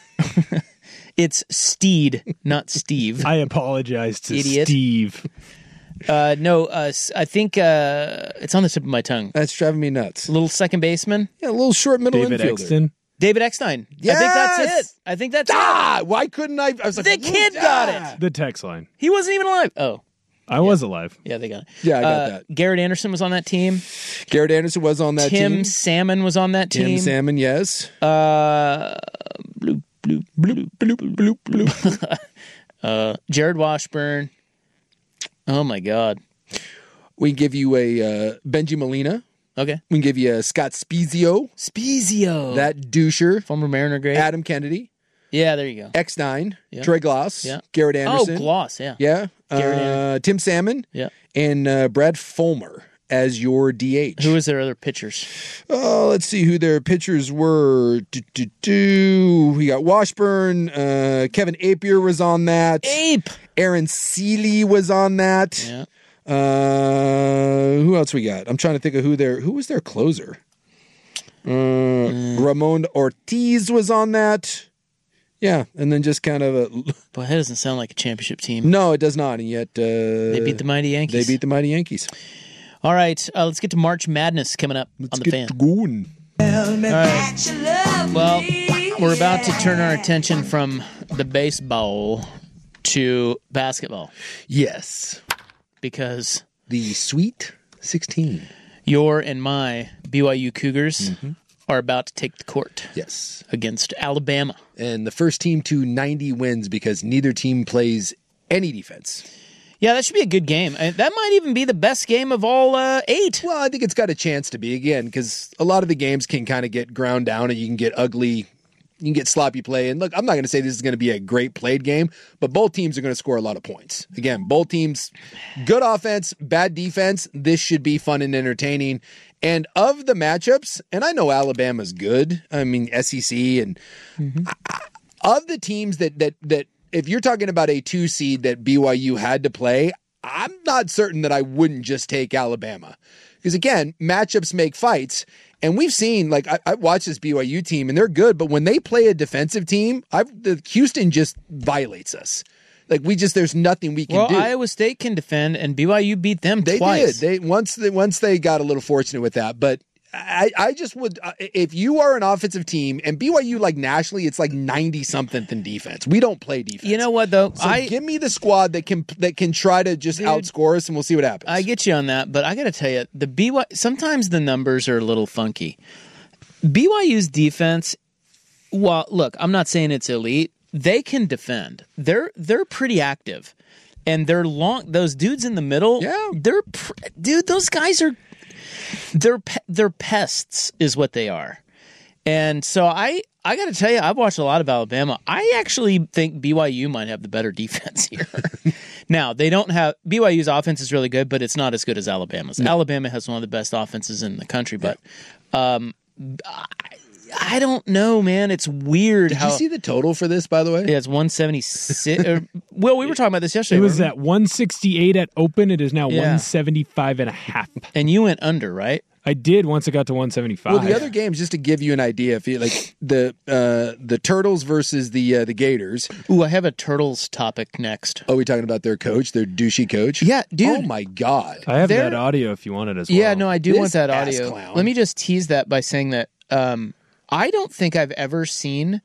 It's Steed, not Steve. I apologize to Idiot. Steve. Uh, no, uh, s- I think uh, it's on the tip of my tongue. That's driving me nuts. Little second baseman, Yeah, a little short middle David infielder. Exton. David Eckstein. I think that's Yes! it. I think that's Ah, why couldn't I? I was it. like, The kid got it. The text line. He wasn't even alive. Oh, I was alive. yeah, they got it. Yeah, I got Uh, that. Garrett Anderson was on that team. Garrett Anderson was on that Tim team. Salmon was on that Tim team. Salmon, yes. Uh, bloop, bloop, bloop, bloop, bloop, bloop. uh, Jared Washburn. Oh my God. We can give you a uh, Benji Molina. Okay. We can give you a Scott Spezio. Spezio. That doucher. Former Mariner great. Adam Kennedy. Yeah, there you go. X nine. Yeah. Troy Gloss. Yeah. Garrett Anderson. Oh, Gloss, yeah. Yeah. Garrett Uh, Anderson. Tim Salmon. Yeah. And uh, Brad Fulmer as your D H. Who was their other pitchers? Oh, let's see who their pitchers were. Do, do, do. We got Washburn. Uh, Kevin Apier was on that. Ape. Aaron Seeley was on that. Yeah. Uh, who else we got? I'm trying to think of who their who was their closer. Uh, Mm. Ramon Ortiz was on that. Yeah, and then just kind of a Boy, that doesn't sound like a championship team. no, it does not. And yet uh, They beat the mighty Yankees. They beat the mighty Yankees. All right, uh, let's get to March Madness coming up Let's on the get fan. going. All right. Well, we're about to turn our attention from the baseball to basketball Yes, because the Sweet sixteen. your and my B Y U Cougars are about to take the court Yes, against Alabama. and the first team to ninety wins because neither team plays any defense. Yeah, that should be a good game. Uh, That might even be the best game of all uh, eight. Well, I think it's got a chance to be again because a lot of the games can kind of get ground down and you can get ugly. You can get sloppy play. And look, I'm not going to say this is going to be a great played game, but both teams are going to score a lot of points. Again, both teams, good offense, bad defense. This should be fun and entertaining. And of the matchups, and I know Alabama's good. I mean, S E C and of the teams that that that if you're talking about a two seed that B Y U had to play, I'm not certain that I wouldn't just take Alabama. Because, again, matchups make fights. And we've seen, like, I, I watched this B Y U team, and they're good. But when they play a defensive team, I've, the, Houston just violates us. Like, we just, there's nothing we can well, do. Well, Iowa State can defend, and B Y U beat them they twice. They did. They, once, they, once they got a little fortunate with that. But I, I just would, if you are an offensive team, and B Y U, like, nationally, it's like ninety-something in defense. We don't play defense. You know what, though? So I, give me the squad that can that can try to just dude, outscore us, and we'll see what happens. I get you on that, but I got to tell you, the B Y U, sometimes the numbers are a little funky. B Y U's defense, well, look, I'm not saying it's elite. They can defend. They're they're pretty active, and they're long. Those dudes in the middle, yeah, they're dude. Those guys are they're they're pests, is what they are. And so I I got to tell you, I've watched a lot of Alabama. I actually think B Y U might have the better defense here. Now, they don't have B Y U's offense is really good, but it's not as good as Alabama's. No. Alabama has one of the best offenses in the country, but. Um, I, I don't know, man. It's weird. Did how, you see the total for this, by the way? Yeah, it's one seventy-six. or, well, we were talking about this yesterday. It was at one sixty-eight at open. It is now yeah. one seventy-five and a half. And you went under, right? I did once it got to one seventy-five. Well, the other games, just to give you an idea, if you like the uh, the Turtles versus the uh, the Gators. Ooh, I have a Turtles topic next. Oh, we talking about their coach, their douchey coach? Yeah, dude. Oh my God. I have They're, that audio if you want it as well. Yeah, no, I do this want that ass audio. clown. Let me just tease that by saying that um, I don't think I've ever seen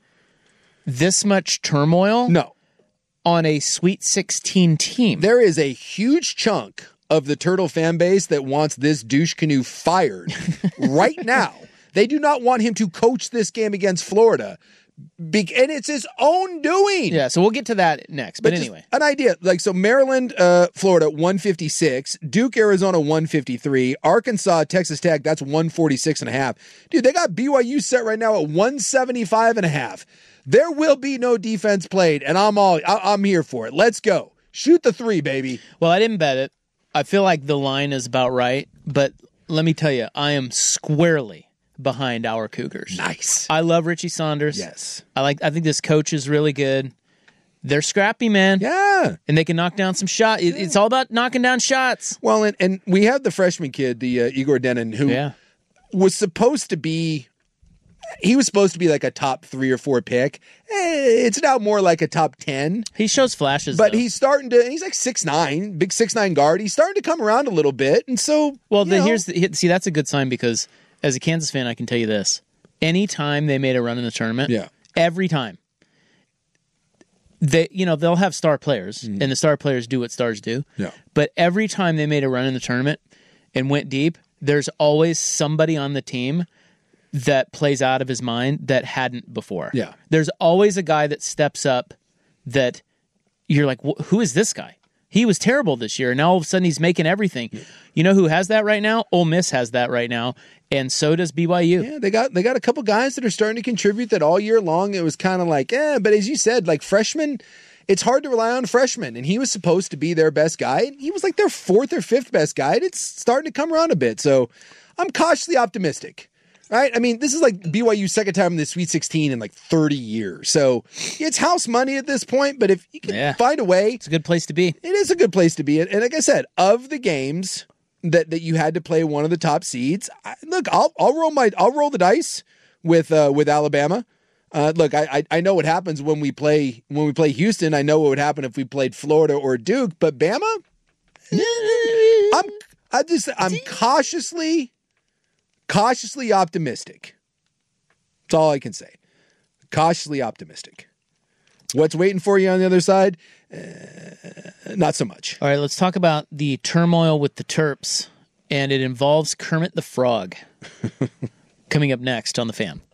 this much turmoil. No. On a Sweet sixteen team. There is a huge chunk of the Turtle fan base that wants this douche canoe fired right now. They do not want him to coach this game against Florida. Be- and it's his own doing. Yeah, so we'll get to that next. But, but anyway. An idea. Like, so Maryland, uh, Florida, one fifty-six. Duke, Arizona, one fifty-three. Arkansas, Texas Tech, that's one forty-six and a half. Dude, they got B Y U set right now at one seventy-five and a half. There will be no defense played, and I'm all I- I'm here for it. Let's go. Shoot the three, baby. Well, I didn't bet it. I feel like the line is about right, but let me tell you, I am squarely behind our Cougars. Nice. I love Richie Saunders. Yes. I like. I think this coach is really good. They're scrappy, man. Yeah. And they can knock down some shots. It, it's all about knocking down shots. Well, and, and we have the freshman kid, the uh, Igor Denin, who yeah. was supposed to be, he was supposed to be like a top three or four pick. It's now more like a top ten. He shows flashes, but though. he's starting to. He's like six nine, big six nine guard. He's starting to come around a little bit, and so well. Then know. here's the, see that's a good sign because as a Kansas fan, I can tell you this: anytime they made a run in the tournament, yeah, every time they, you know, they'll have star players, mm. and the star players do what stars do. Yeah, but every time they made a run in the tournament and went deep, there's always somebody on the team that plays out of his mind that hadn't before. Yeah. There's always a guy that steps up that you're like, who is this guy? He was terrible this year, and now all of a sudden he's making everything. Yeah. You know who has that right now? Ole Miss has that right now, and so does B Y U. Yeah, they got they got a couple guys that are starting to contribute that all year long. It was kind of like, eh, but as you said, like freshmen, it's hard to rely on freshmen, and he was supposed to be their best guy. He was like their fourth or fifth best guy. It's starting to come around a bit, so I'm cautiously optimistic. Right? I mean, this is like B Y U's second time in the Sweet sixteen in like thirty years. So it's house money at this point, but if you can yeah. find a way. It's a good place to be. It is a good place to be. And like I said, of the games that, that you had to play one of the top seeds, I, look, I'll I'll roll my I'll roll the dice with uh, with Alabama. Uh, look, I, I I know what happens when we play when we play Houston. I know what would happen if we played Florida or Duke, but Bama, I'm I just I'm cautiously. Cautiously optimistic. That's all I can say. Cautiously optimistic. What's waiting for you on the other side? Uh, not so much. All right, let's talk about the turmoil with the Terps, and it involves Kermit the Frog. Coming up next on The Fan.